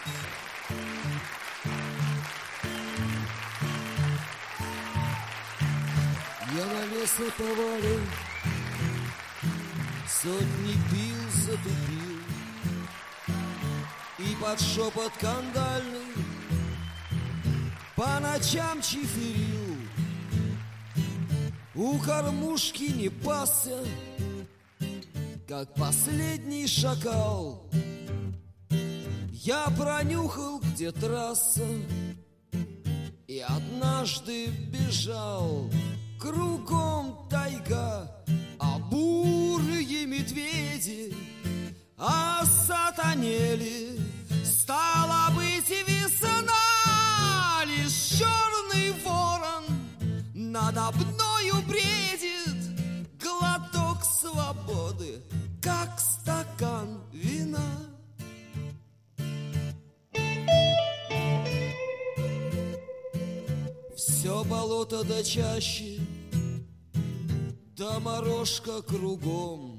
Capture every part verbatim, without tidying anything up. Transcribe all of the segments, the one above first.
Я на лесу повалил, сотни пил затупил, и под шепот кандальный по ночам чиферил. У кормушки не пасся, как последний шакал. Я пронюхал, где трасса, и однажды бежал. Кругом тайга, а бурые медведи осатанели. Стало быть, весна, лишь черный ворон надо мною бредит. Глоток свободы, как стакан вина. Все болото до чаще, да морожка кругом,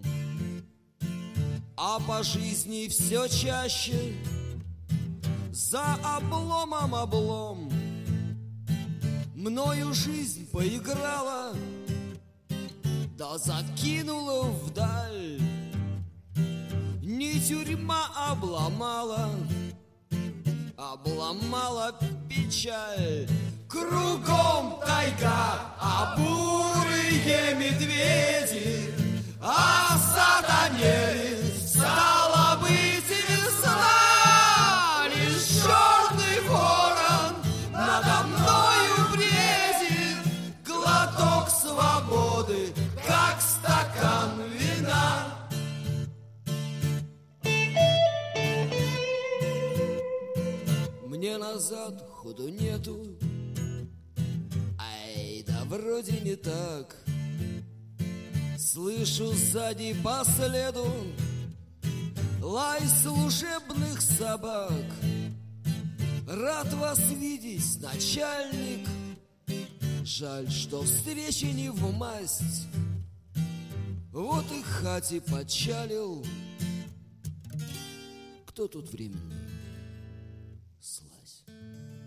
а по жизни все чаще за обломом облом. Мною жизнь поиграла, да закинула вдаль. Не тюрьма обломала, обломала печаль. Кругом тайга, а бурые медведи осатанели. Стало быть, весна, лишь черный ворон надо мною бредит. Глоток свободы, как стакан вина. Мне назад ходу нету, ай, да вроде не так. Слышу сзади по следу лай служебных собак. Рад вас видеть, начальник. Жаль, что встречи не в масть. Вот и к хате подчалил. Кто тут временный? Слазь.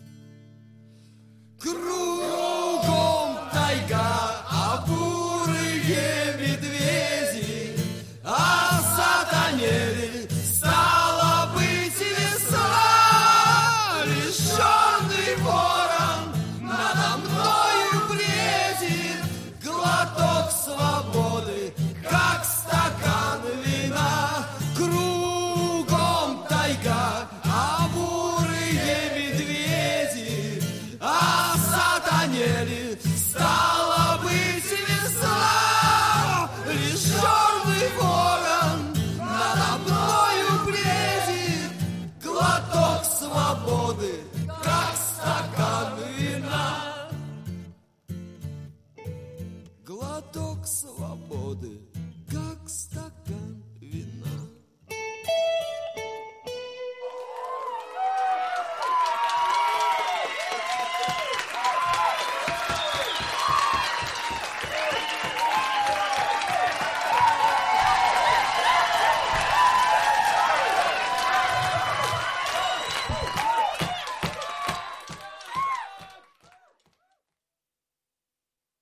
Кругом тайга, а бурые медведи осатанели. Стало быть, весна, лишь черный ворон надо мною бредит. Глоток свободы, как стакан вина. Кругом тайга, а бурые медведи осатанели. Стало быть, весна, лишь черный ворон надо мною бредит. Глоток свободы, как стакан вина. Глоток свободы,